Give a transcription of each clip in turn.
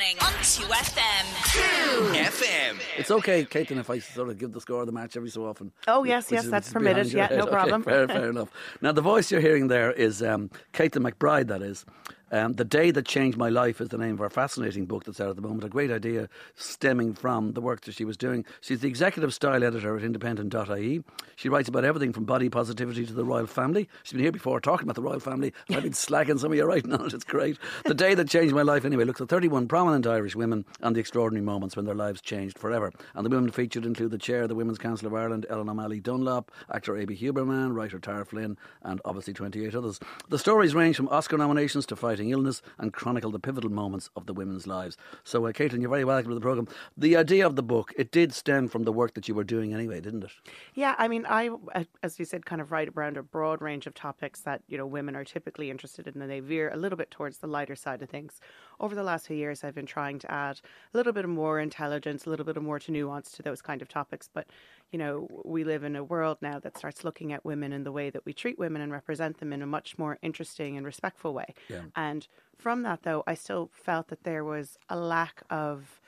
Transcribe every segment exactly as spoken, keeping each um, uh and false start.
morning on two F M. two F M. It's okay, Caitlin, if I sort of give the score of the match every so often. Oh, yes, yes, is, that's permitted. Yeah, no okay, problem. Fair, fair enough. Now, the voice you're hearing there is um, Caitlin McBride, that is. Um, The Day That Changed My Life is the name of her fascinating book that's out at the moment. A great idea stemming from the work that she was doing. She's the executive style editor at independent dot I E. She writes about everything from body positivity to the royal family. She's been here before talking about the royal family. I've been slacking some of you writing on it. It's great. The Day That Changed My Life, anyway, looks at thirty-one prominent Irish women and the extraordinary moments when their lives changed forever. And the women featured include the chair of the Women's Council of Ireland, Ellen O'Malley Dunlop, actor Amy Huberman, writer Tara Flynn, and obviously twenty-eight others. The stories range from Oscar nominations to fighting illness and chronicle the pivotal moments of the women's lives. So, uh, Caitlin, you're very welcome to the programme. The idea of the book, it did stem from the work that you were doing anyway, didn't it? Yeah, I mean, I, as you said, kind of write around a broad range of topics that, you know, women are typically interested in, and they veer a little bit towards the lighter side of things. Over the last few years, I've been trying to add a little bit of more intelligence, a little bit of more to nuance to those kind of topics. But, you know, we live in a world now that starts looking at women in the way that we treat women and represent them in a much more interesting and respectful way. Yeah. And from that, though, I still felt that there was a lack of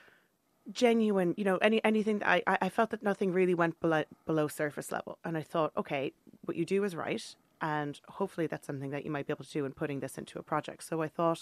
genuine, you know, any anything. I, I felt that nothing really went below, below surface level. And I thought, okay, what you do is right. And hopefully that's something that you might be able to do in putting this into a project. So I thought,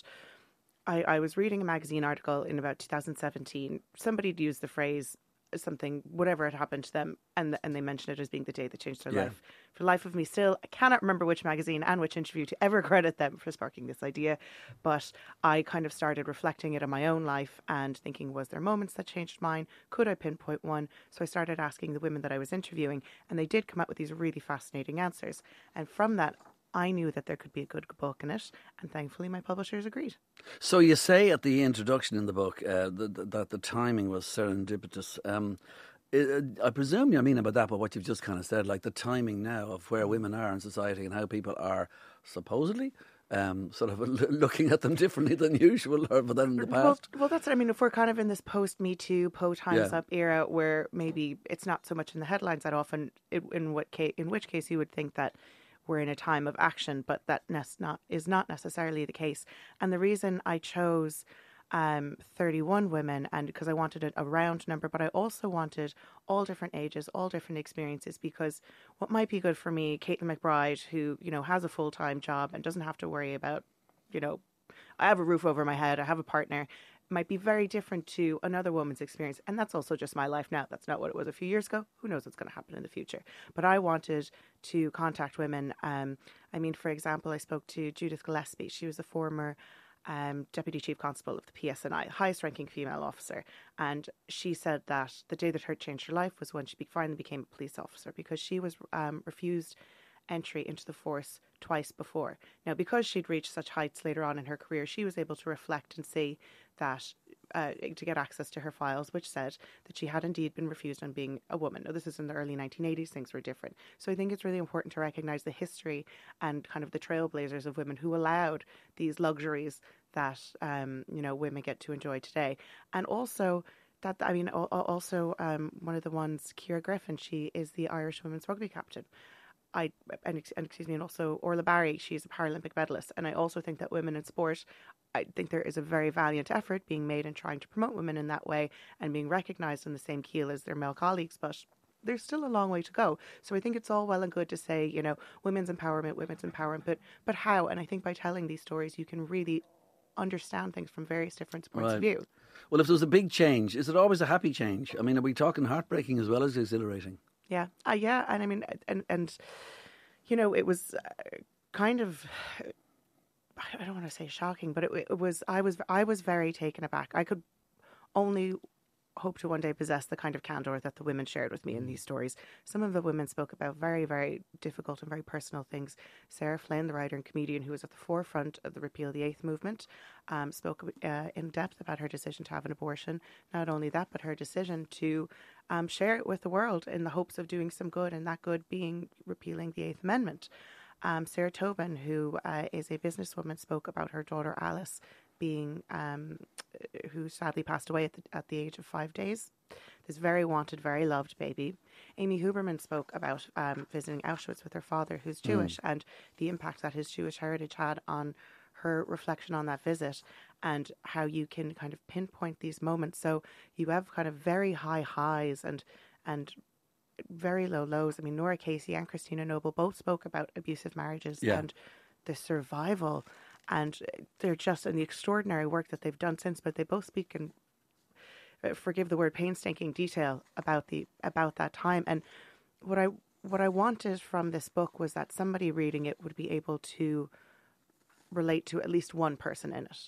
I, I was reading a magazine article in about two thousand seventeen. Somebody had used the phrase something, whatever had happened to them, and and they mentioned it as being the day that changed their Yeah. life. For the life of me, still, I cannot remember which magazine and which interview to ever credit them for sparking this idea, but I kind of started reflecting it on my own life and thinking, was there moments that changed mine? Could I pinpoint one? So I started asking the women that I was interviewing, and they did come up with these really fascinating answers. And from that, I knew that there could be a good book in it, and thankfully my publishers agreed. So you say at the introduction in the book uh, that, that the timing was serendipitous. Um, I, I presume you mean about that, but what you've just kind of said, like the timing now of where women are in society and how people are supposedly um, sort of looking at them differently than usual or than in the past. Well, well, that's it. I mean, if we're kind of in this post-Me Too, po-Time's Yeah. Up era where maybe it's not so much in the headlines that often, it, in, what case, in which case you would think that we're in a time of action, but that ne- not, is not necessarily the case. And the reason I chose um, thirty-one women, and because I wanted a, a round number, but I also wanted all different ages, all different experiences, because what might be good for me, Caitlin McBride, who, you know, has a full-time job and doesn't have to worry about, you know, I have a roof over my head, I have a partner, might be very different to another woman's experience. And that's also just my life now. That's not what it was a few years ago. Who knows what's going to happen in the future? But I wanted to contact women. Um, I mean, for example, I spoke to Judith Gillespie. She was a former um, Deputy Chief Constable of the P S N I, highest ranking female officer. And she said that the day that her changed her life was when she be- finally became a police officer, because she was um, refused entry into the force twice before. Now, because she'd reached such heights later on in her career, she was able to reflect and see that uh, to get access to her files, which said that she had indeed been refused on being a woman. Now, this is in the early nineteen eighties, things were different. So I think it's really important to recognise the history and kind of the trailblazers of women who allowed these luxuries that, um, you know, women get to enjoy today. And also that, I mean, al- al- also um, one of the ones, Ciara Griffin, she is the Irish women's rugby captain. I and, and excuse me, and also Orla Barry, she's a Paralympic medalist. And I also think that women in sport, I think there is a very valiant effort being made in trying to promote women in that way and being recognised on the same keel as their male colleagues. But there's still a long way to go. So I think it's all well and good to say, you know, women's empowerment, women's empowerment, but but how? And I think by telling these stories, you can really understand things from various different points Right. of view. Well, if there was a big change, is it always a happy change? I mean, are we talking heartbreaking as well as exhilarating? Yeah, uh, yeah, and I mean, and and you know, it was uh, kind of, I don't want to say shocking, but it, it was. I was I was very taken aback. I could only hope to one day possess the kind of candor that the women shared with me in these stories. Some of the women spoke about very, very difficult and very personal things. Sarah Flynn, the writer and comedian who was at the forefront of the Repeal the Eighth movement, um, spoke uh, in depth about her decision to have an abortion. Not only that, but her decision to um, share it with the world in the hopes of doing some good, and that good being repealing the Eighth Amendment. Um, Sarah Tobin, who uh, is a businesswoman, spoke about her daughter Alice being, um, who sadly passed away at the, at the age of five days. This very wanted, very loved baby. Amy Huberman spoke about um, visiting Auschwitz with her father, who's Jewish, mm. and the impact that his Jewish heritage had on her reflection on that visit and how you can kind of pinpoint these moments. So you have kind of very high highs and and very low lows. I mean, Nora Casey and Christina Noble both spoke about abusive marriages Yeah. and the survival, and they're just in the extraordinary work that they've done since. But they both speak in, uh, forgive the word, painstaking detail about the about that time. And what I what I wanted from this book was that somebody reading it would be able to relate to at least one person in it.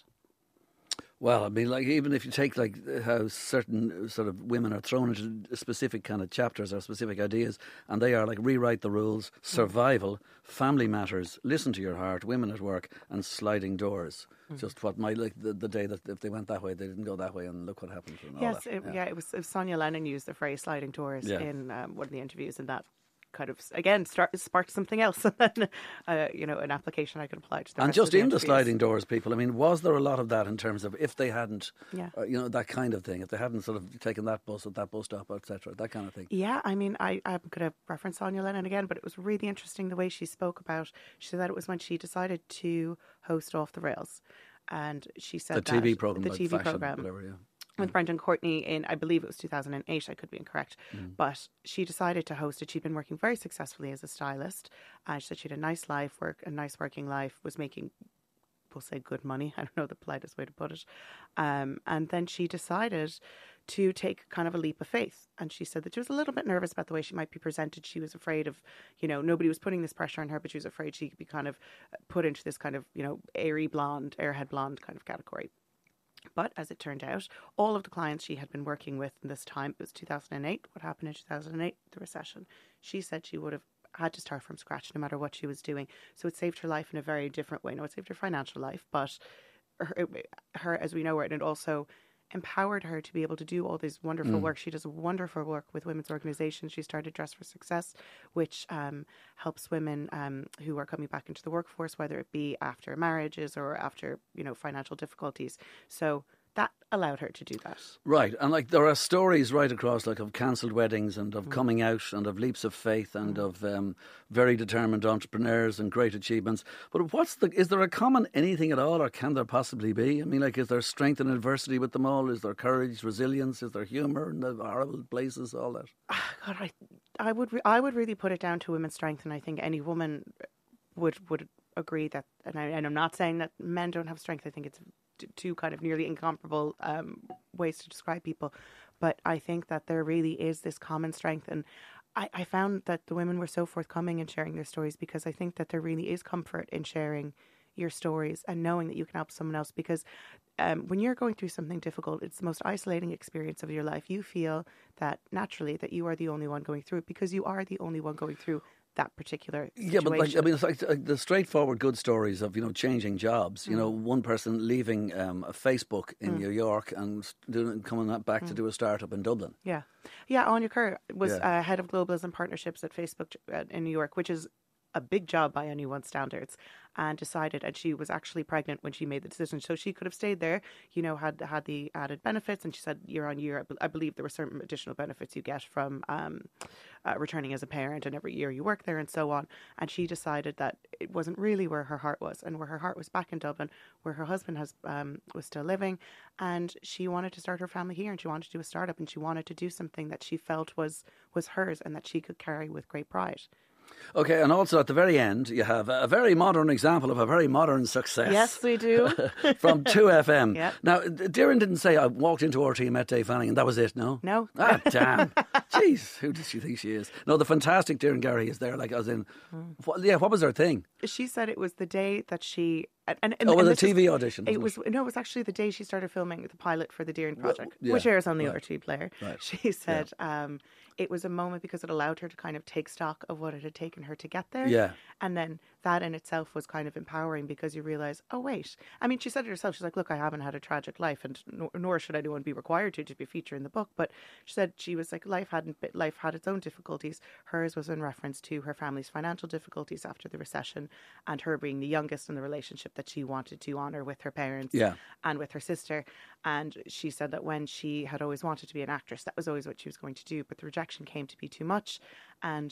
Well, I mean, like, even if you take, like, how certain sort of women are thrown into specific kind of chapters or specific ideas, and they are like rewrite the rules, survival, family matters, listen to your heart, women at work, and sliding doors. Mm. Just what my, like, the, the day that if they went that way, they didn't go that way, and look what happened. And all yes, that. It, yeah. yeah, it was, it was Sonia Lennon used the phrase sliding doors Yeah. in um, one of the interviews, and that kind of, again, start, sparked something else. And uh, you know, an application I could apply to the And rest just of the in the interviews. sliding doors, people, I mean, was there a lot of that in terms of if they hadn't, Yeah. uh, you know, that kind of thing, if they hadn't sort of taken that bus at that bus stop, et cetera, that kind of thing? Yeah, I mean, I, I'm going to reference Sonia Lennon again, but it was really interesting the way she spoke about, she said that it was when she decided to host Off the Rails. And she said The that T V programme, the like T V fashion, programme whatever, yeah. with Brendan Courtney in, I believe it was two thousand eight, I could be incorrect, Mm. but she decided to host it. She'd been working very successfully as a stylist. Uh, she said she had a nice life, work, a nice working life, was making, we'll say, good money. I don't know the politest way to put it. Um, and then she decided to take kind of a leap of faith. And she said that she was a little bit nervous about the way she might be presented. She was afraid of, you know, nobody was putting this pressure on her, but she was afraid she could be kind of put into this kind of, you know, airy blonde, airhead blonde kind of category. But as it turned out, all of the clients she had been working with in this time, it was two thousand eight. What happened in two thousand eight? The recession. She said she would have had to start from scratch no matter what she was doing. So it saved her life in a very different way. No, it saved her financial life, but her, her as we know her, and it also empowered her to be able to do all this wonderful mm. work. She does wonderful work with women's organisations. She started Dress for Success, which um, helps women um, who are coming back into the workforce, whether it be after marriages or after, you know, financial difficulties. So that allowed her to do that. Right. And like there are stories right across, like of cancelled weddings and of mm. coming out and of leaps of faith and mm. of um, very determined entrepreneurs and great achievements. But what's the, is there a common anything at all, or can there possibly be? I mean, like, is there strength in adversity with them all? Is there courage, resilience? Is there humour in the horrible places, all that? God, I, I would, re- I would really put it down to women's strength, and I think any woman would would agree that. And, I, and I'm not saying that men don't have strength. I think it's two kind of nearly incomparable um, ways to describe people. But I think that there really is this common strength. And I, I found that the women were so forthcoming in sharing their stories, because I think that there really is comfort in sharing your stories and knowing that you can help someone else. Because um, when you're going through something difficult, it's the most isolating experience of your life. You feel that naturally that you are the only one going through it, because you are the only one going through that particular situation. Yeah, but like, I mean, it's like, like the straightforward good stories of, you know, changing jobs. You mm. know, one person leaving um, a Facebook in mm. New York and doing, coming back mm. to do a startup in Dublin. Yeah. Yeah, Anya Kerr was yeah. uh, head of globalism partnerships at Facebook uh, in New York, which is a big job by anyone's standards, and decided, and she was actually pregnant when she made the decision, so she could have stayed there, you know, had had the added benefits. And she said year on year, I believe there were certain additional benefits you get from um, uh, returning as a parent, and every year you work there and so on. And she decided that it wasn't really where her heart was, and where her heart was back in Dublin, where her husband has um, was still living, and she wanted to start her family here, and she wanted to do a startup, and she wanted to do something that she felt was was hers and that she could carry with great pride. Okay, and also at the very end, you have a very modern example of a very modern success. Yes, we do. From two F M. Yep. Now, Darren didn't say, I walked into R T and met Dave Fanning, and that was it, no? No. Ah, damn. Jeez, who does she think she is? No, the fantastic Darren Gary is there, like, as in, mm. what, yeah, what was her thing? She said it was the day that she... And, and, oh, well, and the T V is, audition. It was it? No, it was actually the day she started filming the pilot for the Deering Project, well, yeah, which airs on the right. R T E Player. Right. She said yeah. um, it was a moment because it allowed her to kind of take stock of what it had taken her to get there. Yeah. And then that in itself was kind of empowering, because you realise, oh, wait. I mean, she said it herself. She's like, look, I haven't had a tragic life, and nor, nor should anyone be required to, to be featured in the book. But she said she was like, life hadn't been, life had its own difficulties. Hers was in reference to her family's financial difficulties after the recession, and her being the youngest in the relationship that she wanted to honour with her parents yeah. and with her sister. And she said that when she had always wanted to be an actress, that was always what she was going to do, but the rejection came to be too much. And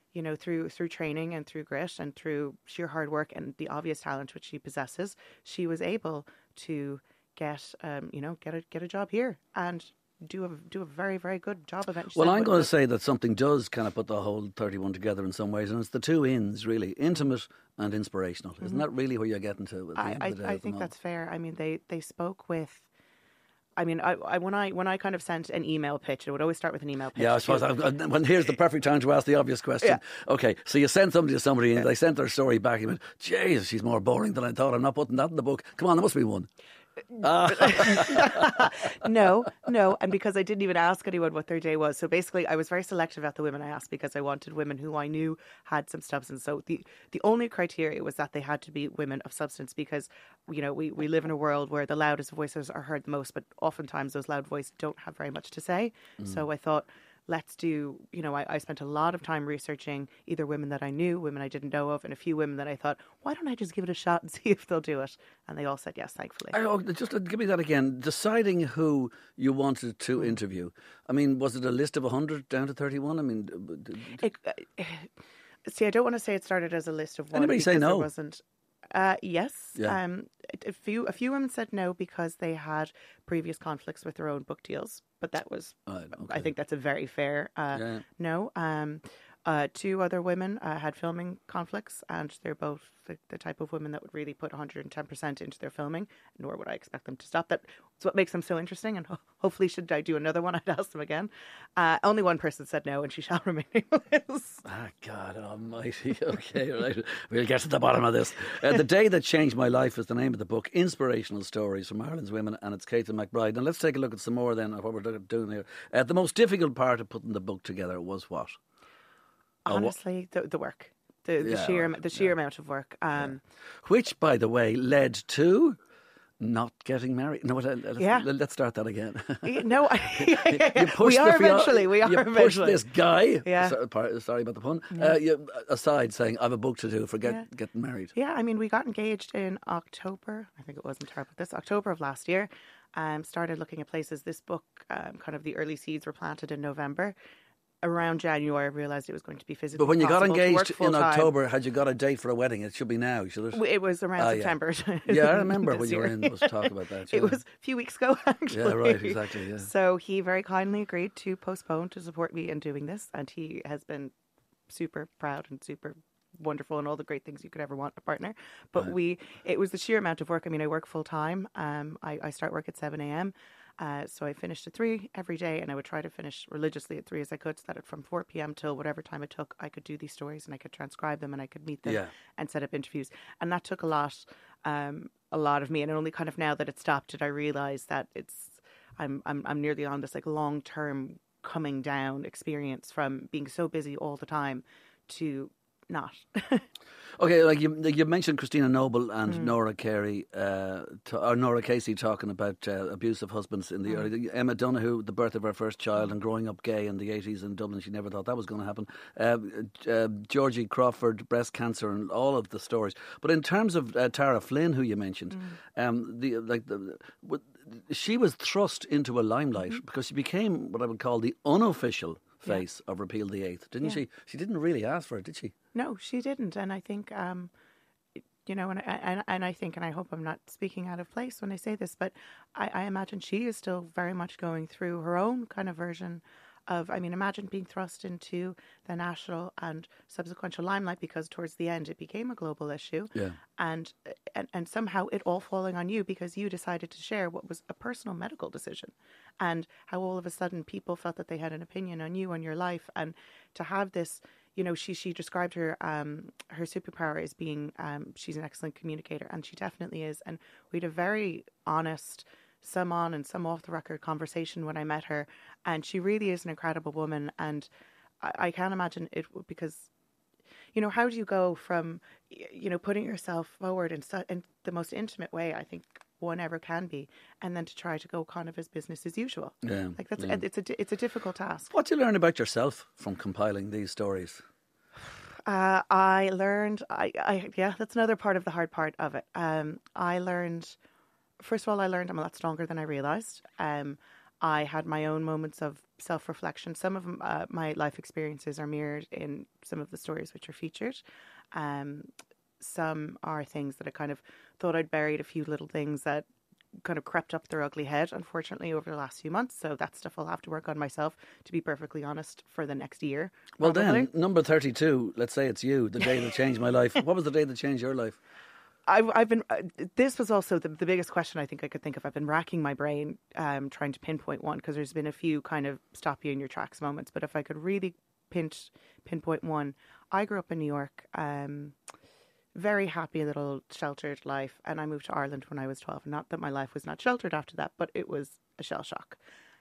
you know, through through training and through grit and through sheer hard work and the obvious talent which she possesses, she was able to get, um, you know, get a get a job here and do a do a very very good job of it. She Well, said, I'm but going to the- say that something does kind of put the whole thirty-one together in some ways, and it's the two ins really, intimate and inspirational. Isn't that really where you're getting to at the I end I, of the day? I at the think moment? that's fair. I mean, they they spoke with. I mean, I, I when I when I kind of sent an email pitch, it would always start with an email pitch. Yeah, I to- suppose. I, I, when here's the perfect time to ask the obvious question. Yeah. Okay, so you send somebody to somebody, and they sent their story back. You went, "Jeez, she's more boring than I thought. I'm not putting that in the book. Come on, there must be one." no, no, and because I didn't even ask anyone what their day was. So basically, I was very selective at the women I asked because I wanted women who I knew had some substance. So the the only criteria was that they had to be women of substance because, you know, we, we live in a world where the loudest voices are heard the most, but oftentimes those loud voices don't have very much to say. So I thought, let's do, you know, I, I spent a lot of time researching either women that I knew, women I didn't know of, and a few women that I thought, why don't I just give it a shot and see if they'll do it? And they all said yes, thankfully. Oh, just uh, give me that again. Deciding who you wanted to interview. I mean, was it a list of one hundred down to thirty-one? I mean, uh, d- d- It, uh, see, I don't want to say it started as a list of one. Anybody say because no? There wasn't. Uh, yes. Yeah. Um, a few a few women said no because they had previous conflicts with their own book deals, but that was. Right, I okay. think that's a very fair uh, Yeah. no. Um, uh, two other women uh, had filming conflicts, and they're both the, the type of women that would really put one hundred ten percent into their filming, nor would I expect them to stop. That's what makes them so interesting, and ho- hopefully should I do another one, I'd ask them again. Uh, only one person said no, and she shall remain nameless. Ah, God almighty. Okay, right. We'll get to the bottom of this. Uh, the Day That Changed My Life is the name of the book. Inspirational stories from Ireland's women, and it's Caitlin McBride. And let's take a look at some more then of what we're doing here. Uh, the most difficult part of putting the book together was what? Oh, wha- Honestly, the, the work, the, the Yeah, sheer right, the sheer amount of work. Um, Which, by the way, led to not getting married. No, let- let's, Yeah. let's start that again. No, You pushed we are the fia- eventually. We are you pushed eventually. this guy. Yeah. so- par- sorry about the pun. Uh, you, aside, saying I have a book to do. Forget Yeah. getting married. Yeah, I mean, we got engaged in October. I think it was in terrible. This October of last year. Um, started looking at places. This book, um, kind of the early seeds were planted in November. Around January, I realised it was going to be physically But when you got possible to work engaged in full-time. October, had you got a date for a wedding? It should be now, should it? It was around Ah, yeah. September. Yeah, I remember when this you were year. in. Was talk about that. Yeah. It was a few weeks ago, actually. Yeah, right, exactly, yeah. So he very kindly agreed to postpone to support me in doing this, and he has been super proud and super wonderful and all the great things you could ever want a partner. But Right. we, it was the sheer amount of work. I mean, I work full time. Um, I, I start work at seven a.m. Uh, so I finished at three every day, and I would try to finish religiously at three as I could, so that from four p.m. till whatever time it took, I could do these stories and I could transcribe them and I could meet them Yeah. and set up interviews. And that took a lot, um, a lot of me. And only kind of now that it stopped did I realize that it's, I'm, I'm, I'm nearly on this like long term coming down experience from being so busy all the time to not. Okay, like you, like you mentioned Christina Noble and Mm. Nora Carey, uh, to, or Nora Casey talking about uh, abusive husbands in the Mm. early. Emma Donoghue, the birth of her first child and growing up gay in the eighties in Dublin, she never thought that was going to happen. Uh, uh, Georgie Crawford, breast cancer, and all of the stories. But in terms of uh, Tara Flynn, who you mentioned, Mm. um, the like the. What, she was thrust into a limelight Mm-hmm. because she became what I would call the unofficial face of Repeal the Eighth, didn't Yeah. she? She didn't really ask for it, did she? No, she didn't, and I think, um, you know, and I, and and I think, and I hope I'm not speaking out of place when I say this, but I, I imagine she is still very much going through her own kind of version of. I mean, imagine being thrust into the national and subsequent limelight because towards the end it became a global issue, Yeah. and and and somehow it all falling on you because you decided to share what was a personal medical decision, and how all of a sudden people felt that they had an opinion on you and your life, and to have this. You know, she she described her um, her superpower as being um, she's an excellent communicator, and she definitely is. And we had a very honest, some on and some off the record conversation when I met her, and she really is an incredible woman. And I, I can't imagine it because, you know, how do you go from, you know, putting yourself forward in, su- in the most intimate way I think one ever can be, and then to try to go kind of as business as usual. Yeah, like that's yeah. it's a di- it's a difficult task. What do you learn about yourself from compiling these stories? Uh, I learned, I, I, yeah, that's another part of the hard part of it. Um, I learned, first of all, I learned I'm a lot stronger than I realised. Um, I had my own moments of self-reflection. Some of uh, my life experiences are mirrored in some of the stories which are featured. Um, some are things that I kind of thought I'd buried, a few little things that kind of crept up their ugly head, unfortunately, over the last few months. So that stuff I'll have to work on myself, to be perfectly honest, for the next year. Well, probably. then, number thirty-two, let's say it's you, the day that changed my life. What was the day that changed your life? I've, I've been. Uh, this was also the, the biggest question I think I could think of. I've been racking my brain, um, trying to pinpoint one, because there's been a few kind of stop you in your tracks moments. But if I could really pinch pinpoint one, I grew up in New York. Um, very happy little sheltered life, and I moved to Ireland when I was twelve. Not that my life was not sheltered after that, but it was a shell shock.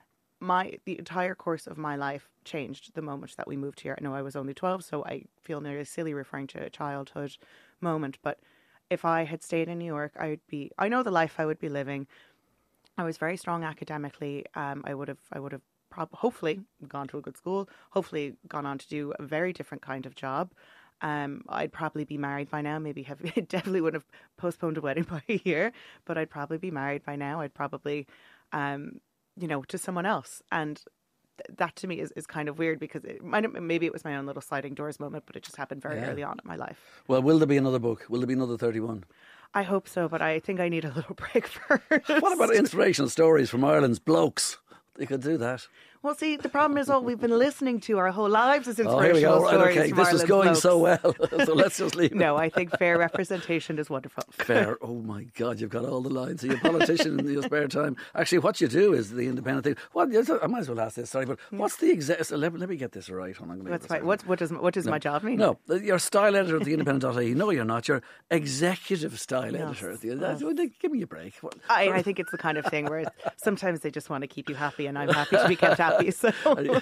My the entire course of my life changed the moment that we moved here. I know I was only twelve, so I feel nearly silly referring to a childhood moment, but if I had stayed in New York, I would be, I know the life I would be living. I was very strong academically. Um, I would have, I would have prob- hopefully gone to a good school, hopefully gone on to do a very different kind of job. Um, I'd probably be married by now, maybe have, definitely would have postponed a wedding by a year, but I'd probably be married by now. I'd probably, um, you know, to someone else. And that to me is, is kind of weird, because it might have, maybe it was my own little sliding doors moment, but it just happened very Yeah. early on in my life. Well, will there be another book? Will there be another thirty-one? I hope so, but I think I need a little break first. What about inspirational stories from Ireland's blokes? You could do that. Well, see, the problem is all we've been listening to our whole lives is Oh, here we inspirational go. Right, stories okay, from this is Ireland's going blokes. so well. So let's just leave it. No, I think fair representation is wonderful. Fair. Oh my God, you've got all the lines. So you're a politician in your spare time. Actually, what you do is the independent thing. What I might as well ask this. Sorry, but what's the exact? So let, let me get this right. Hold on, I'm gonna That's get this fine. right. What, what does what does No. my job mean? No, you're style editor of the Independent dot I E. No, you're not. You're executive style Yes. editor. At the, that, give me a break. What? I, I think it's the kind of thing where sometimes they just want to keep you happy, and I'm happy to be kept happy. So.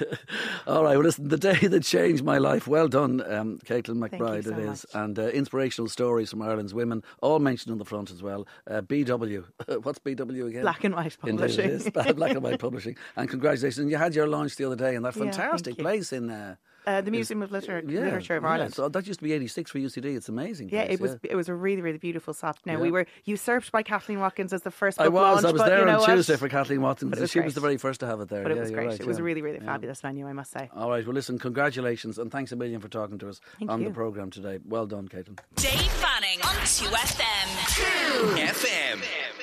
All right, well, listen, the day that changed my life. Well done, um, Caitlin McBride, so it is. much. And uh, inspirational stories from Ireland's women, all mentioned on the front as well. Uh, B W. What's B W again? Black and White Indeed Publishing. it is. Black and White Publishing. And congratulations. You had your launch the other day in that Yeah, thank fantastic you. place in... Uh, Uh, the Museum of Liter- yeah, Literature of yeah. Ireland. So that used to be eighty-six for U C D. It's amazing. Yeah, place, it was yeah. it was a really, really beautiful stop. Now, Yeah. we were usurped by Kathleen Watkins as the first book I was. launch, I was but there you know on what? Tuesday for Kathleen Watkins. But it was she was great. the very first to have it there. But it yeah, was you're great. right, It was yeah. a really, really Yeah. fabulous venue, I must say. All right, well, listen, congratulations and thanks a million for talking to us Thank on you. the programme today. Well done, Caitlin. Dave Fanning on two F M. two F M.